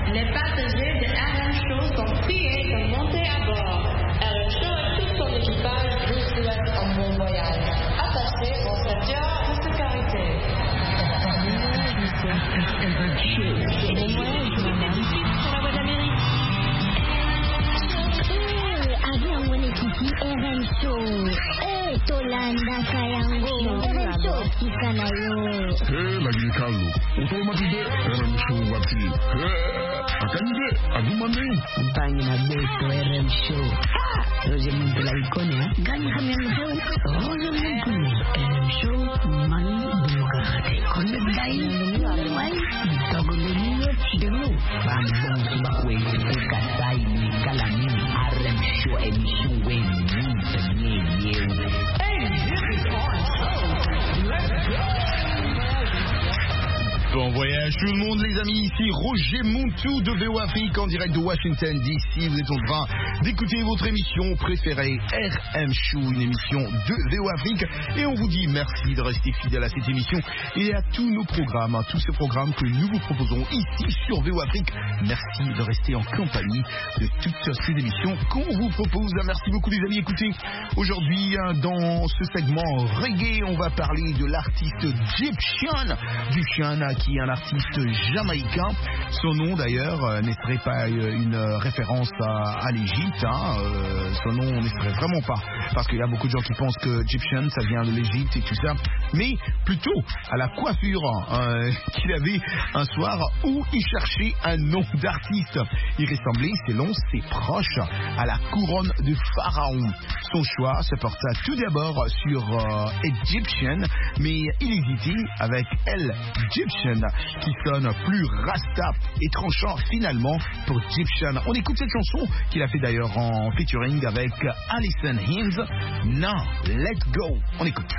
Les passagers de RM Show sont priés de monter à bord. RM Show et tout son équipage vous souhaitent un bon voyage. Attachez vos ceintures de sécurité. RM Show. Bon voyage, madame. Sur la voie d'Amérique. Avion mwenyekiti RM Show. Tolanda Kayango. RM Show kikanayo. Lakini Carlo, utomatize RM Show wapi? Akanje, agumane. Mpangi na beto RM Show. Roger Montela Ikonia. Gani kami ang show? Roger Montela. RM Show, mani bumukakate. Konde dai. Wai. Togo leniyo chidemo. Bambong subakwe. Kasai ni kalamini. RM Show emission when you Bon voyage tout le monde les amis, ici Roger Montou de VO Afrique en direct de Washington DC. Vous êtes en train d'écouter votre émission préférée RM Show, une émission de VO Afrique. Et on vous dit merci de rester fidèle à cette émission et à tous nos programmes, tous ces programmes que nous vous proposons ici sur VO Afrique. Merci de rester en compagnie de toutes ces émissions qu'on vous propose. Merci beaucoup les amis. Écoutez, aujourd'hui dans ce segment reggae, on va parler de l'artiste Gyptian qui est un artiste jamaïcain. Son nom d'ailleurs ne serait pas une référence à l'Égypte. Son nom ne serait vraiment pas. Parce qu'il y a beaucoup de gens qui pensent que Gyptian ça vient de l'Égypte et tout ça. Mais plutôt à la coiffure qu'il avait un soir où il cherchait un nom d'artiste. Il ressemblait, selon ses proches, à la couronne de Pharaon. Son choix se porta tout d'abord sur Egyptian, mais il hésitait avec El Gyptian, qui sonne plus rasta et tranchant finalement pour Gyptian. On écoute cette chanson qu'il a fait d'ailleurs en featuring avec Alison Hinds. Now, let's go. On écoute.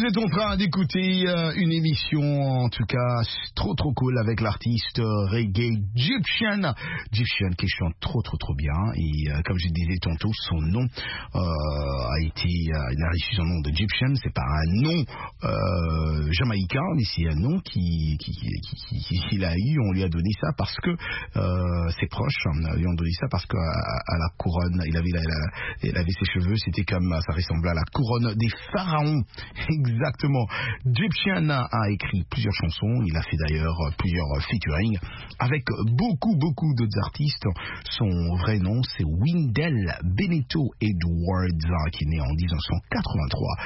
Vous êtes en train d'écouter une émission, en tout cas, trop cool avec l'artiste reggae Gyptian. Gyptian qui chante trop bien. Et comme je disais tantôt, son nom il a reçu son nom de Gyptian. C'est pas un nom jamaïcain, mais c'est un nom qu'il a eu. On lui a donné ça parce que ses proches lui ont donné ça parce qu'à la couronne, il avait ses cheveux, c'était comme, ça ressemblait à la couronne des pharaons. Exactement. Gyptian a écrit plusieurs chansons. Il a fait d'ailleurs plusieurs featuring avec beaucoup d'autres artistes. Son vrai nom, c'est Wendell Benito Edwards, qui est né en 1983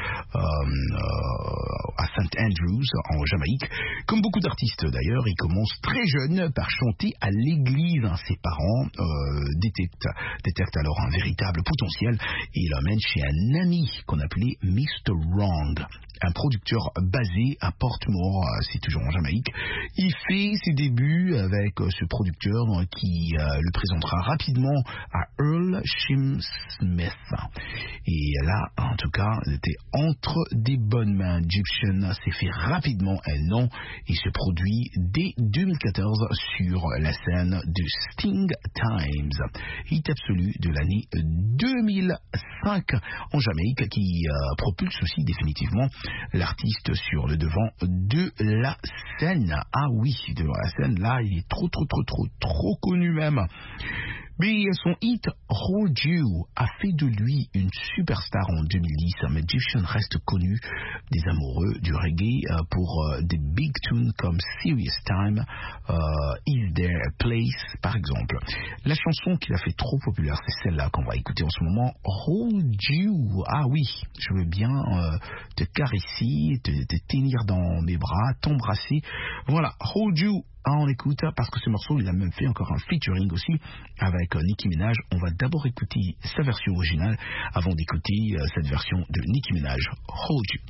à St. Andrews, en Jamaïque. Comme beaucoup d'artistes d'ailleurs, il commence très jeune par chanter à l'église. Ses parents détectent alors un véritable potentiel et il l'emmène chez un ami qu'on appelait Mr. Wrong, un producteur basé à Portmore, c'est toujours en Jamaïque. Il fait ses débuts avec ce producteur qui le présentera rapidement à Earl Shim Smith. Et là, en tout cas, il était entre des bonnes mains. Gyptian s'est fait rapidement un nom et se produit dès 2014 sur la scène de Sting Times, hit absolu de l'année 2005 en Jamaïque, qui propulse aussi définitivement l'artiste sur le devant de la scène. Ah oui, devant la scène, là, il est trop connu même. Mais son hit Hold You a fait de lui une superstar en 2010, mais Gyptian reste connu des amoureux du reggae pour des big tunes comme Serious Time, Is There a Place, par exemple. La chanson qu'il a fait trop populaire, c'est celle-là qu'on va écouter en ce moment, Hold You. Ah oui, je veux bien te caresser, te tenir dans mes bras, t'embrasser. Voilà, Hold You. On écoute parce que ce morceau, il a même fait encore un featuring aussi avec Nicki Minaj. On va d'abord écouter sa version originale avant d'écouter cette version de Nicki Minaj, Hold You.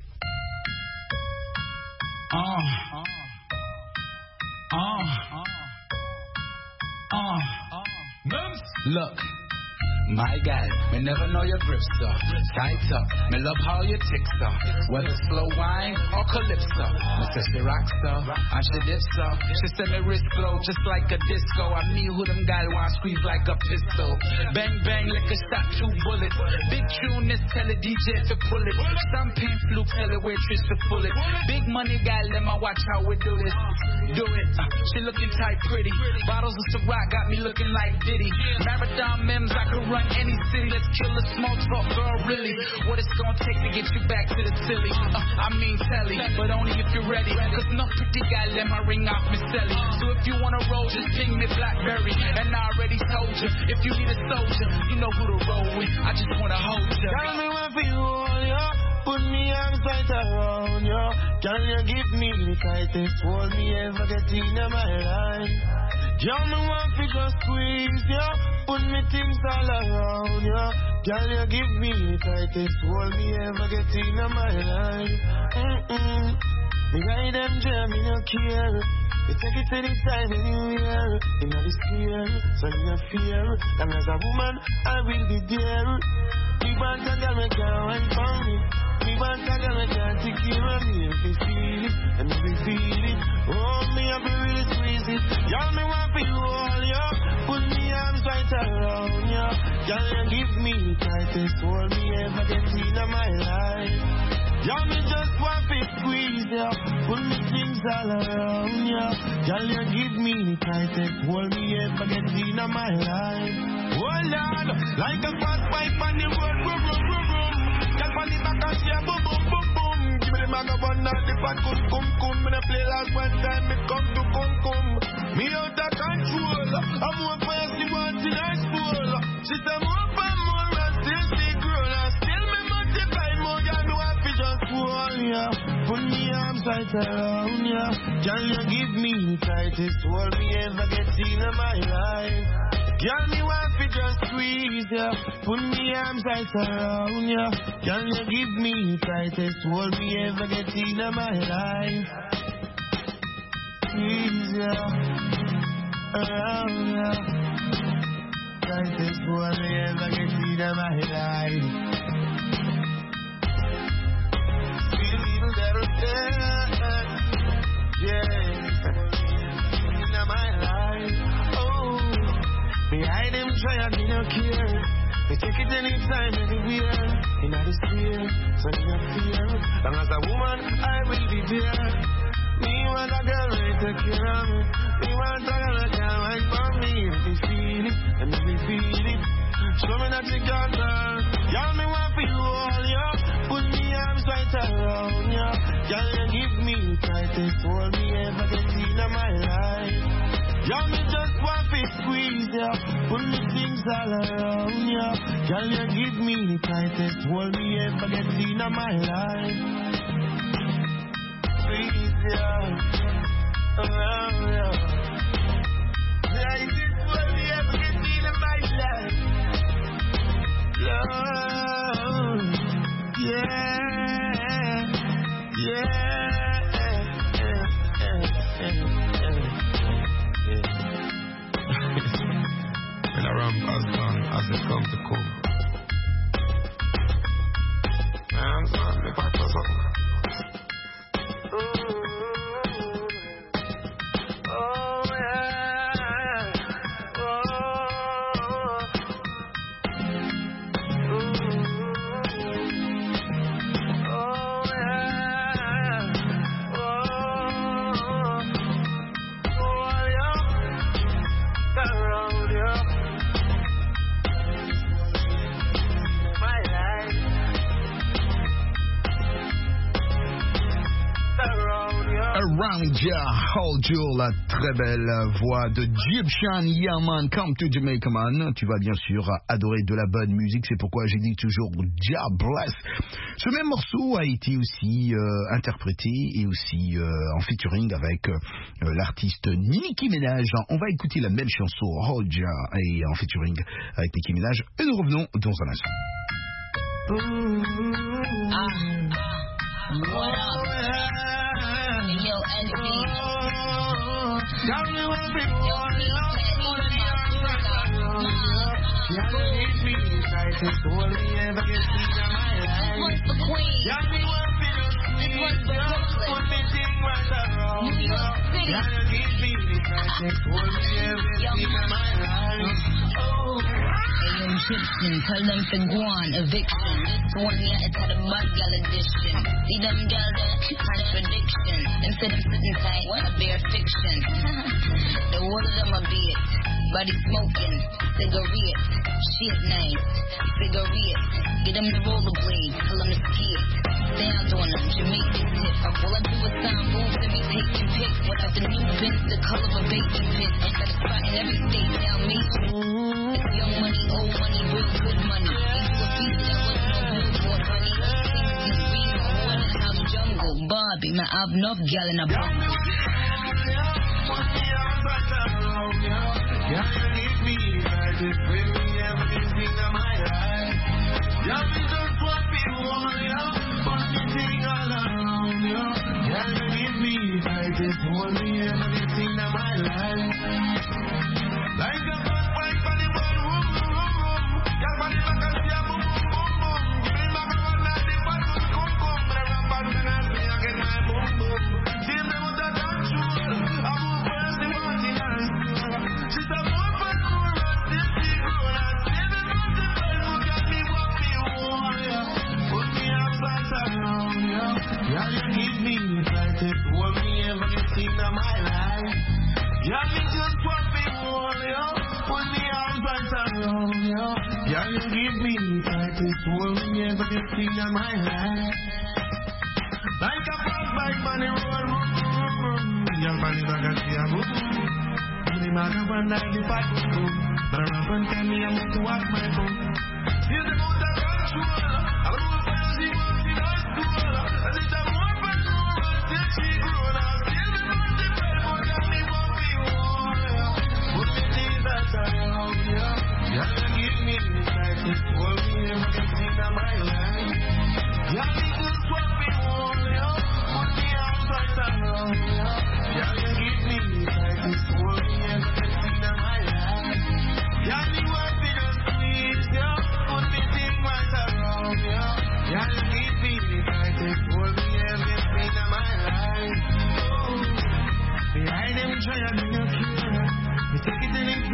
Look, my guy, me never know your grip, sir. Tight up, me love how you tick, sir. Whether slow wine or calypso. Me say she rock, sir, and she dip, sir. She say me wrist glow just like a disco. I me who them gal want squeeze like a pistol. Bang bang like a shot, 2 bullets. Big tune, this tell the DJ to pull it. Champagne fluke, tell the waitress to pull it. Big money gal, let me watch how we do this. Do it, she looking tight, pretty. Bottles of Ciroc got me looking like Diddy. Marathon memes, I could run any city. Let's kill the small talk, girl, really. What it's gonna take to get you back to the silly? I mean telly, but only if you're ready. Cause no pretty guy let my ring off Miss Sally. So if you wanna roll, just ping me Blackberry. And I already told you, if you need a soldier, you know who to roll with. I just wanna hold you. Tell me what for you, yeah. Put me arms tight around you. Can you give me the tightest hold me ever get in my life? Tell me what for just squeeze you. Put me things all around you. Can you give me the tightest hold me ever get in my life? Me ride them jam, me no care. You take it anytime, anywhere. In the sphere, so you no fear. And as a woman, I will be there. Me want a girl, me can't wait for me. Me want a girl, me can't take care of me. If you feel it, and if you feel it, oh, me have to really squeeze it. Y'all me want to hold you. Put me arms right around you. Y'all you give me the tightest hold me ever get in my life. Y'all me just want to squeeze you. Put me things all around you. Y'all you give me the tightest hold me ever get in my life. Oh Lord, like a fast pipe on the road, boom, boom, boom, boom. Just on the back and say boom, boom, boom, boom. Give me the magabon and the fat cum. Me the play last one time, me come to cum. Me out of control. I'm more fancy, wanting ice bowl. She said more and more and still see grown. And still me multiply more, y'all know I fi just hold ya. Put me arms right around ya. Can you give me the tightest hold me ever get in my life? Girl, me want to just squeeze ya. Put me arms right around ya. Can you give me the tightest hold me ever get in my life? Squeeze ya, around ya. Tightest hold me ever get in my life. Sweet little better stay. Yeah, in my life. Oh, behind them try and me no care. They take it anytime, anywhere. In the sphere, so you don't fear. Long as a woman, I will be there. Me want a girl to take care of me. Me want a girl that can wait for me. If you feel it, and if you feel it, show me that you got her. Y'all me want to hold you. Put me arms right around you. Y'all you give me the tightest hold me ever get in my life. Y'all me just want to squeeze you. Put me things all around you. Y'all you give me the tightest hold me ever get in my life. Please, yeah, around you. Yeah, this hold me ever get in my life. Love, yeah, yeah. When I run past down as it comes to come. Man, son, the back was up. Oh, yeah. Around Ya, Hold You, la très belle voix de Egyptian Yaman, Come to Jamaica Man. Tu vas bien sûr adorer de la bonne musique, c'est pourquoi j'ai dit toujours Ja Bless. Ce même morceau a été aussi interprété et aussi en featuring avec l'artiste Nicki Minaj. On va écouter la même chanson, Hold Ya, et en featuring avec Nicki Minaj, et nous revenons dans un instant. Yo, enemy. Tell me what we Yo, want. peace, This one's for Queen. This one's for Brooklyn. New York City. Egyptian, tell them to go on eviction. This one yeah, it's had a mud gal edition. See them gal there, contradiction. Them say them sitting tight, what a bare fiction. The word of them a bit, body smoking, cigarette, shit nice, cigarette. Get them the rollerblades, tell them to skip. Dance on them, Jamaican tip. All I do is sign moves and be taking pics. Without the new bins, the color of a baby pit. I'm satisfied in every state, now me. Young money, old money, real good money. Into a piece that was no billboard, honey. Things be more than house jungle. Barbie, man, I've enough gal in a bubble.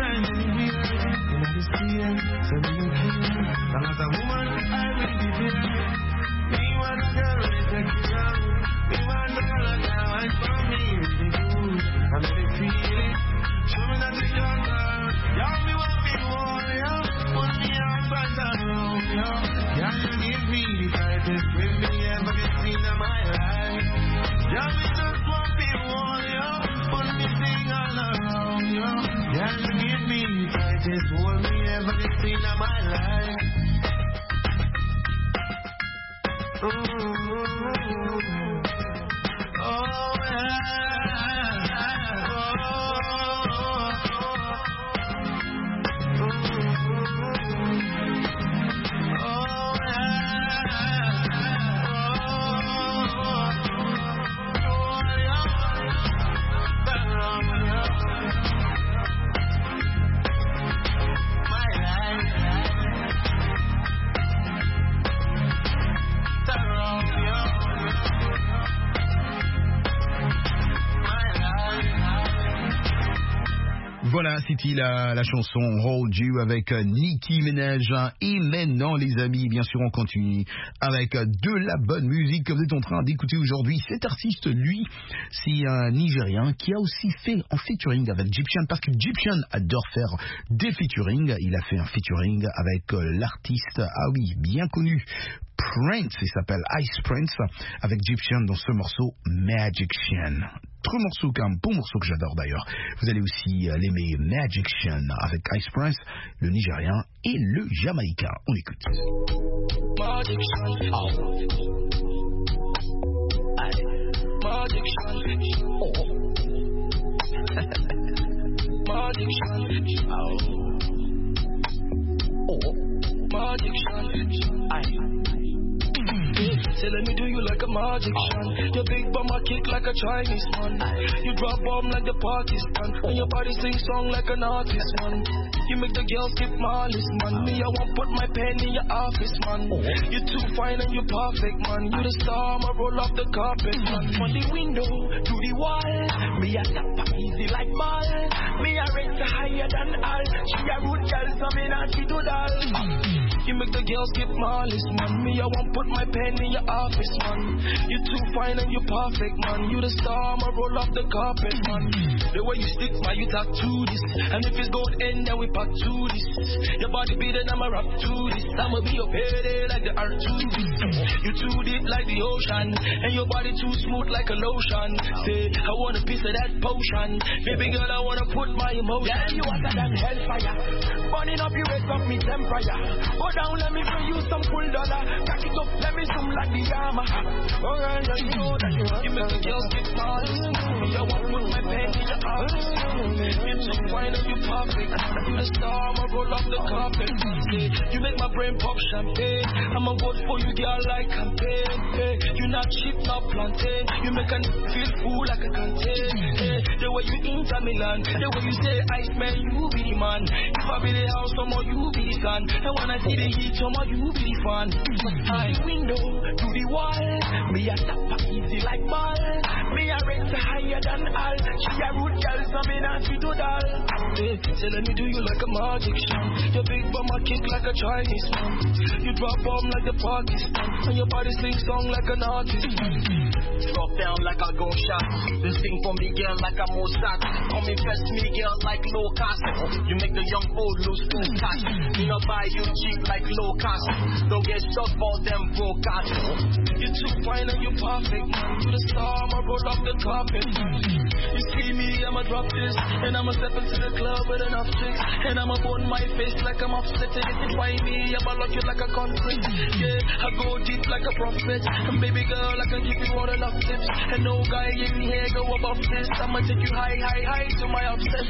time in the year. In the sea, so me no care. Long as a woman, I will be there. Me want a girl with a secure. Me want a girl that can wait for me really good. I make me feel it. Show me that it's your girl. Y'all me want me warrior. Put me on back around you. Y'all you give me the tightest grip me ever get seen in my life. Y'all me just want me warrior. Put me thing all around you. Y'all you give me the tightest hold me ever get seen in my life. Voilà, c'était la chanson Hold You avec Nicki Minaj. Et maintenant, les amis, bien sûr, on continue avec de la bonne musique que vous êtes en train d'écouter aujourd'hui. Cet artiste, lui, c'est un Nigérien qui a aussi fait un featuring avec Gyptian, parce que Gyptian adore faire des featuring. Il a fait un featuring avec l'artiste, ah oui, bien connu, Prince, il s'appelle Ice Prince, avec Gyptian dans ce morceau Magician. Très morceau, un bon morceau que j'adore d'ailleurs. Vous allez aussi l'aimer, Magician, avec Ice Prince, le Nigérien et le Jamaïcain. On écoute. Magician, oh. Magician, oh. Magician, oh. Oh. Magician, aye. Say let me do you like a magician. Your big bum I kick like a Chinese man. You drop bomb like the Pakistan. And your body sing song like an artist man. You make the girls skip malice man. Me I won't put my pen in your office man. You too fine and you perfect man. You the star, I roll off the carpet man. From the window to the wall, me a tap easy like ball. Me a rate higher than all. She a rude girl, so me not she do that. You make the girls skip malice man. Me I won't put my pen in your office man. You too fine and you perfect man. You the star, I roll off the carpet man. The way you stick man, you talk to this. And if it's gold end then we back to this. Your body beating, I'ma rap to this. I'ma be up here like the R2. You too deep like the ocean. And your body too smooth like a lotion. Say, I want a piece of that potion. Baby girl, I wanna put my emotion. Yeah, you hotter than hellfire. Burning up your waist up me temperature. Go down, let me bring you some cool dollar. Back it up, let me zoom like the Yamaha. Oh girl, you know that you make the girls get small. I want to put my pen in your arms. You too fine and you perfect. You the star, I'ma roll off the carpet. You make my brain pop champagne. I'ma vote for you, girl, like campaign. Hey, you not cheap, not plantain. You make a feel full like a contain. Hey, the way you Inter Milan, the way you say ice man, you be the man. If I be the house, someone you be the sun. And when I see the heat, someone you be the fan. High window to the wall, me a tap easy like ball. Me a rate higher than all. She a rude girl, so me not she do that. Hey, say let me do you like a magician. Your big bum a kick like a Chinese man. You drop bomb like the Pakistan. And your body sing song like an artist. Drop down like a gunshot. You sing for me girl like a Mozart. Come invest me girl like low cost. You make the young old lose full cash. Me not buy you cheap like low cost. Don't get stuck for them broke ass. You too fine and you perfect man. You the star, I roll off the carpet. You see me, I'ma drop this. And I'ma step into the club with enough chicks. And I'ma burn my face like I'm upset. And if you try me, I'ma lock you like a concrete. Yeah, I go deep like a prophet. And baby girl, I can give you more than enough tips. And no guy in here go above this. I'ma take you high, high, high to my obsess.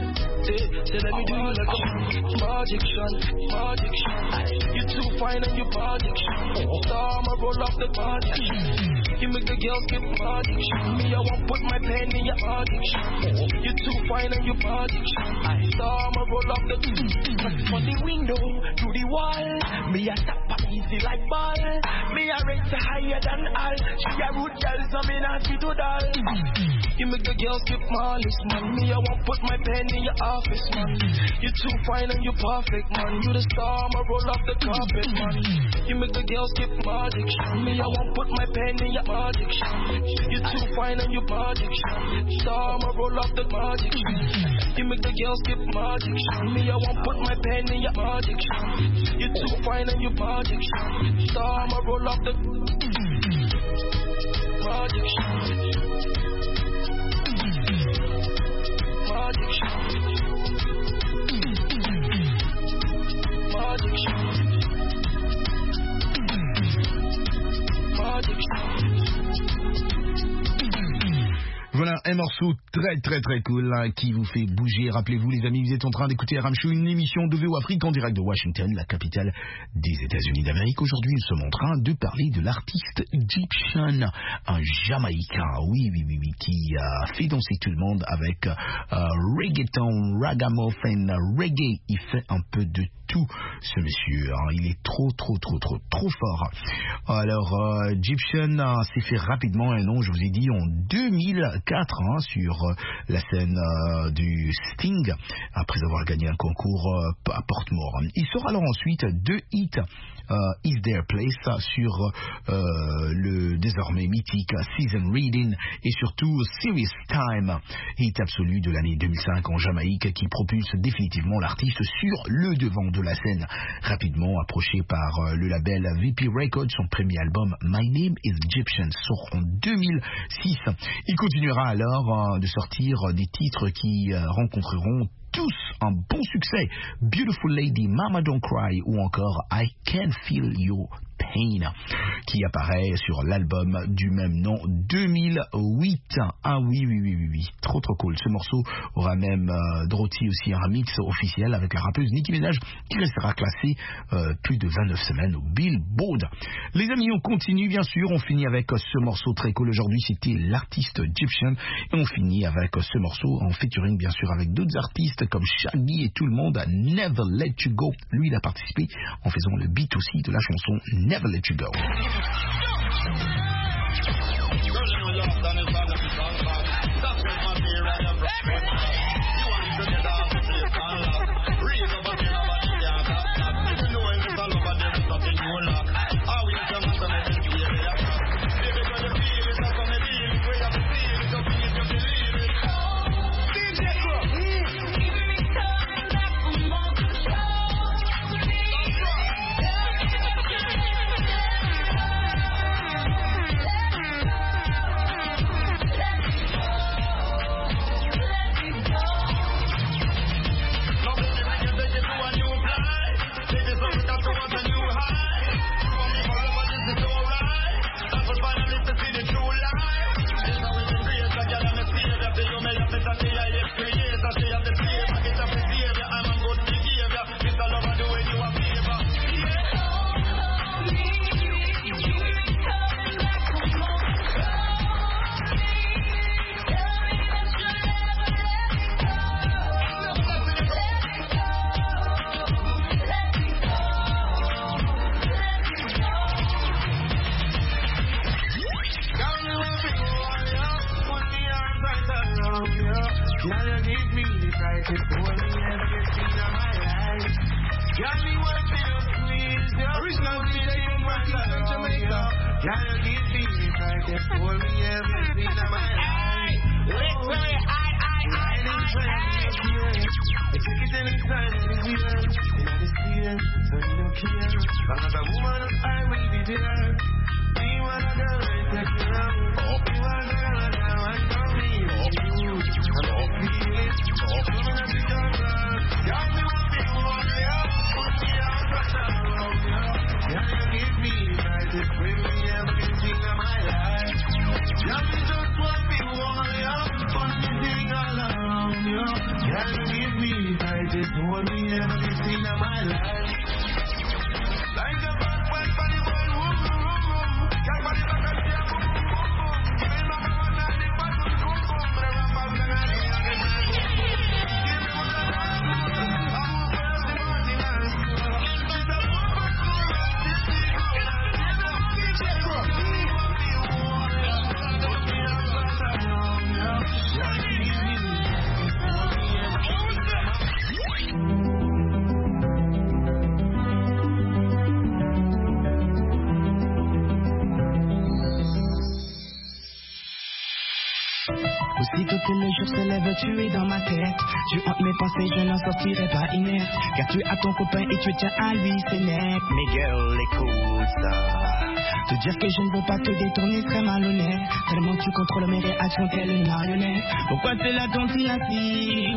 Say let me do you like a magician, magician. You too fine and you magician. Star, I'ma roll off the magician. You make the girls get magician. Me, I won't put my pen in your addiction. You too fine and you magician. Star, I'ma roll off the from the window to the wall. Me a tap easy like ball. Me a rate higher than all. She a root girl, so me not fit to doll. You make the girl skip my list, man. Me I won't put my pen in your office, man. You too fine and you perfect, man. You the star, I'ma roll off the carpet, man. You make the girl skip my addiction. Me I won't put my pen in your addiction. You too fine and you addiction. Star, I'ma roll off the addiction. You make the girl skip my addiction. Me I won't put my pen in your addiction. You too fine and you addiction. Star, I'ma roll off the addiction. Voilà un morceau très cool hein, qui vous fait bouger. Rappelez-vous les amis, vous êtes en train d'écouter RM Show, une émission de VO Afrique en direct de Washington, la capitale des États-Unis d'Amérique. Aujourd'hui nous sommes en train de parler de l'artiste Egyptian, un Jamaïcain, oui, qui a fait danser tout le monde avec reggaeton, ragamuffin, reggae. Il fait un peu de tout ce monsieur, hein. Il est trop fort. Alors Egyptian s'est fait rapidement un nom, je vous ai dit, en 2004 hein, sur la scène du Sting, après avoir gagné un concours à Portmore. Il sort alors ensuite 2 hits, Is There Place sur le désormais mythique Season Reading et surtout Serious Time, hit absolu de l'année 2005 en Jamaïque qui propulse définitivement l'artiste sur le devant de la scène. Rapidement approché par le label VP Records, son premier album My Name is Egyptian sort en 2006. Il continuera alors de sortir des titres qui rencontreront tous un bon succès, Beautiful Lady, Mama Don't Cry ou encore I Can Feel Your Pain, qui apparaît sur l'album du même nom 2008. Ah oui, trop cool. Ce morceau aura même drotti aussi un remix officiel avec la rappeuse Nicki Minaj qui restera classée plus de 29 semaines au Billboard. Les amis, on continue bien sûr, on finit avec ce morceau très cool aujourd'hui, c'était l'artiste Egyptian et on finit avec ce morceau en featuring bien sûr avec d'autres artistes comme Shaggy et tout le monde, Never Let You Go. Lui il a participé en faisant le beat aussi de la chanson Never Let You Go. toutes les jours se lève, tu es dans ma tête. Tu hantes mes pensées, je n'en sortirai pas inerte. Car tu as ton copain et tu tiens à lui, c'est net. Mais girl, écoute ça. Te dire que je ne veux pas te détourner serait malhonnête. Tellement tu contrôles mes réactions telle une marionnette. Pourquoi t'es là ton fille?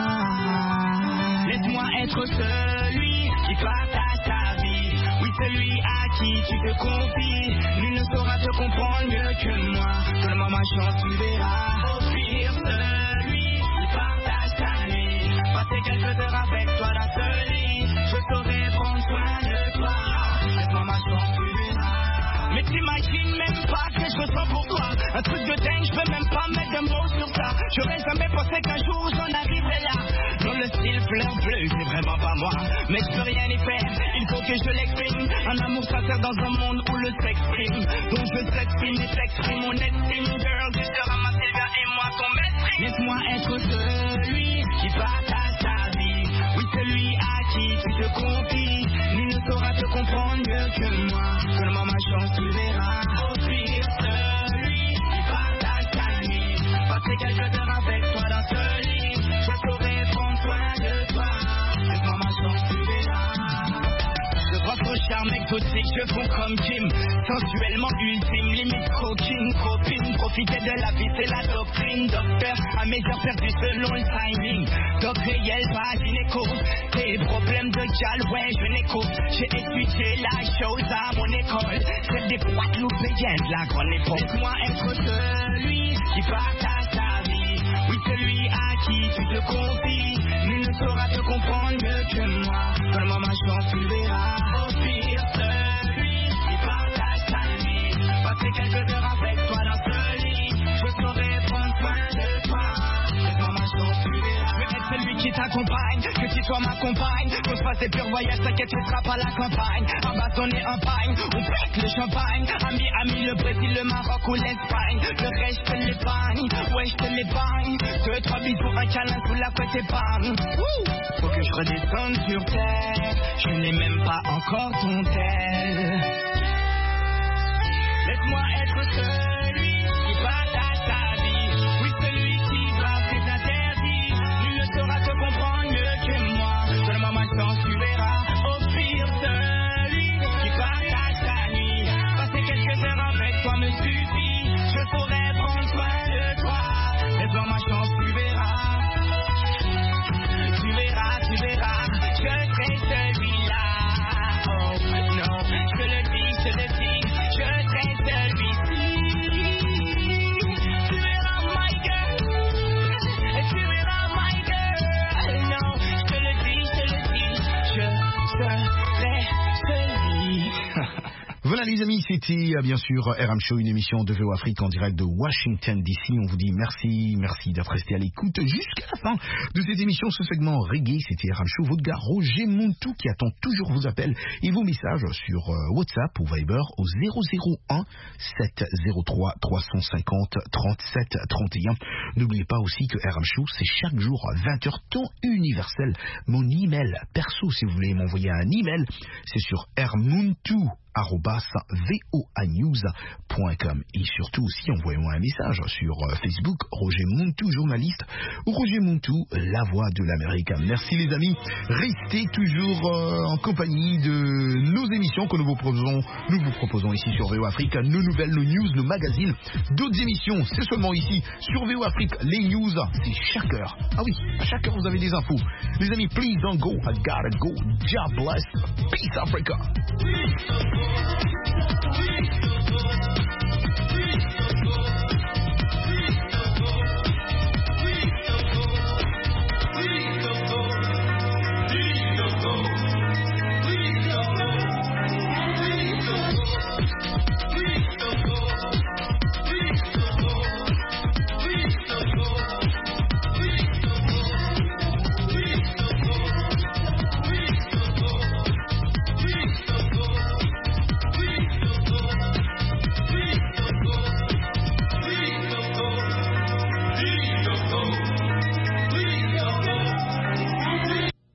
Laisse-moi être celui qui partage ta vie. Oui, celui à qui tu te confies. Nul ne saura te comprendre mieux que moi. Donne-moi ma chance, tu verras. Au pire, celui qui partage ta nuit. Passer quelques heures avec toi dans ce lit. Je saurai prendre soin de toi. Laisse-moi ma chance, tu verras. Mais t'imagines même pas que je ressens pour toi. Un truc de dingue, je peux même pas mettre de mots sur ça. J'aurais jamais pensé qu'un jour j'en arriverais là. Dans le style fleur bleue, c'est vraiment pas moi. Mais je peux rien y faire, il faut que je l'exprime. Un amour sincère dans un monde où le sexe prime. Donc je s'exprime et t'exprime mon estime. Girl, tu seras ma Sylvia et moi ton maître. Laisse-moi être celui qui partage ta vie. Oui, celui à qui tu te confies. Nul ne saura te comprendre mieux que moi. Donne-moi ma chance, tu verras. Au pire, celui qui partage ta nuit. Passer quelques heures avec toi dans ce lit. Je saurai prendre soin de toi. Laisse-moi ma chance, tu verras. Je pense au charme exotique, je fonds comme Kim. Sensuellement ultime, limite coquine, copine. Profiter de la vie, c'est la doctrine. Docteur, à mes heures perdues selon le timing. Doc réel, pas gynéco. Tes problèmes de gal, ouais, je n'écoute. J'ai étudié la chose à mon école. Celle des Guadeloupéennes de la grande époque. Laisse-moi être celui qui partage ta vie. Oui, celui à qui tu te confies. Nul ne saura te comprendre mieux que moi. Donne-moi ma chance, tu verras. Au pire, celui qui partage ta nuit. Passer quelques heures avec toi dans ce lit. Je saurai prendre soin de toi. Laisse-moi ma chance, tu verras. Je veux être celui qui t'accompagne, que tu sois ma compagne. Qu'on se fasse des purs voyages, t'inquiète, tu seras pas la campagne. Abandonné en pagne, on pète le champagne. Ami, le Brésil, le Maroc ou l'Espagne. Le reste, je te l'épargne, ouais, je te l'épargne. 2-3 bisous, un câlin sous la côte épargne. Faut que je redescende sur terre. Je n'ai même pas encore ton tel. Laisse-moi être celui qui partage ta vie. Oui, celui qui brasse tes interdits. Nul ne saura te comprendre mieux que moi. Donne-moi ma chance, tu verras. Au pire, celui qui partage ta nuit. Passer quelques heures avec toi me suffit. Je saurai prendre soin de toi. Laisse-moi ma chance, tu verras. Tu verras, tu verras. Je serai celui-là. Oh non, je te le dis, je te le dis. Je serai celui-ci. Tu verras, my girl. Tu verras, my girl. Non, je te le dis, je te le dis. Je serai celui. Voilà les amis, c'était bien sûr RM Show, une émission de VO Afrique en direct de Washington DC. On vous dit merci d'être resté à l'écoute jusqu'à la fin de cette émission. Ce segment reggae, c'était RM Show, votre gars Roger Montou qui attend toujours vos appels et vos messages sur WhatsApp ou Viber au 001 703 350 37 31. N'oubliez pas aussi que RM Show, c'est chaque jour à 20h temps universel. Mon email perso, si vous voulez m'envoyer un email, c'est sur rmontou@voanews.com. Et surtout aussi, envoyez-moi un message sur Facebook, Roger Montou, journaliste, ou Roger Montou, la voix de l'Amérique. Merci les amis, restez toujours en compagnie de nos émissions que nous vous proposons ici sur VO Afrique, nos nouvelles, nos news, nos magazines, d'autres émissions, c'est seulement ici sur VO Afrique. Les news, c'est chaque heure. Ah oui, à chaque heure vous avez des infos. Les amis, please don't go, I gotta go. God bless. Peace Africa.